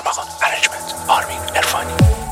ارمغان ارنجمنت آرمین عرفانی.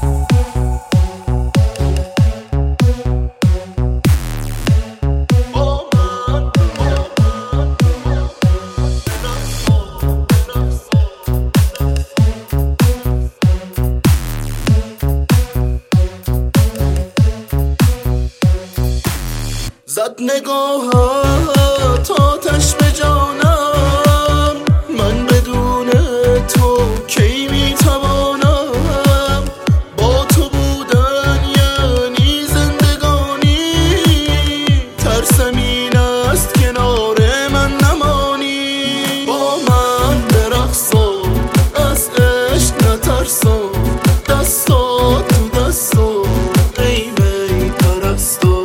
زد نگاهت آتش به جانم، من بدون تو کی میتوانم؟ با تو بودن یعنی زندگانی، ترسم این است کنار من نمانی. با من برقص و از عشق نترسان، دستات تو دستات ای می پرستان.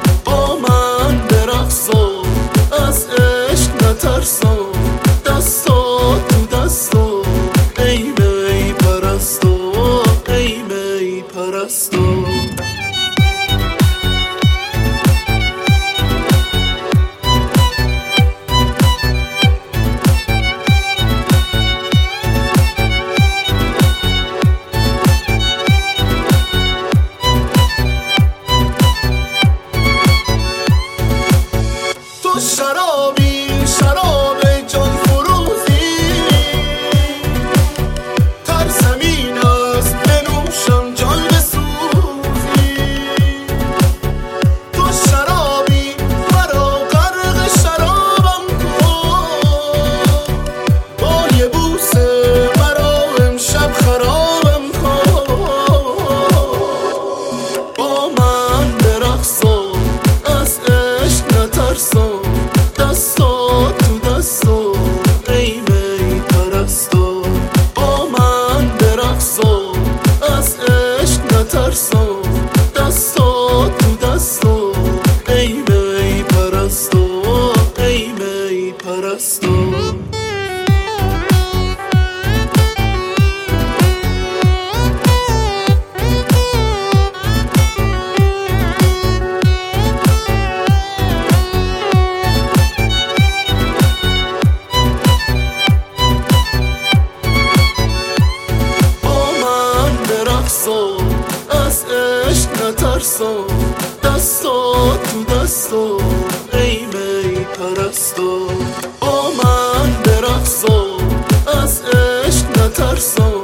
از عشق نترسان، دستات تو دستات ای می پرستان، ای می پرستان. شرابی شراب جان فروزی، ترسم این است بنوشم جان بسوزی. تو شرابی مرا غرق شرابم کن، با یه بوسه مرا امشب خرابم کن. با من برقص و از عشق نترسان، دستات تو دستات ای می پرستان. با من برقص و از عشق نترسان، دستات تو دستات ای می پرستان، ای می پرستان. از عشق نترسان، دستات تو دستات ای می پرستان. با من برقص و از عشق نترسان،